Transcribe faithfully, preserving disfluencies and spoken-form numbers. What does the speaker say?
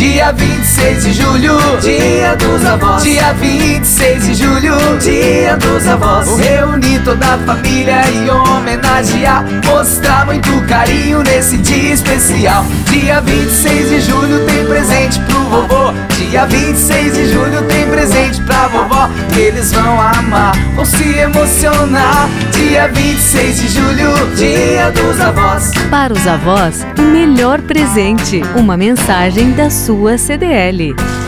Dia vinte e seis de julho, Dia dos Avós. Dia vinte e seis de julho, Dia dos Avós. Vou reunir toda a família e homenagear, mostrar muito carinho nesse dia especial. Dia vinte e seis de julho tem presente pro vovô. Dia vinte e seis de julho tem presente pra vovó. Eles vão amar, vão se emocionar. Dia vinte e seis de julho, Dia dos Avós. Para os avós, o melhor presente. Uma mensagem da sua C D L.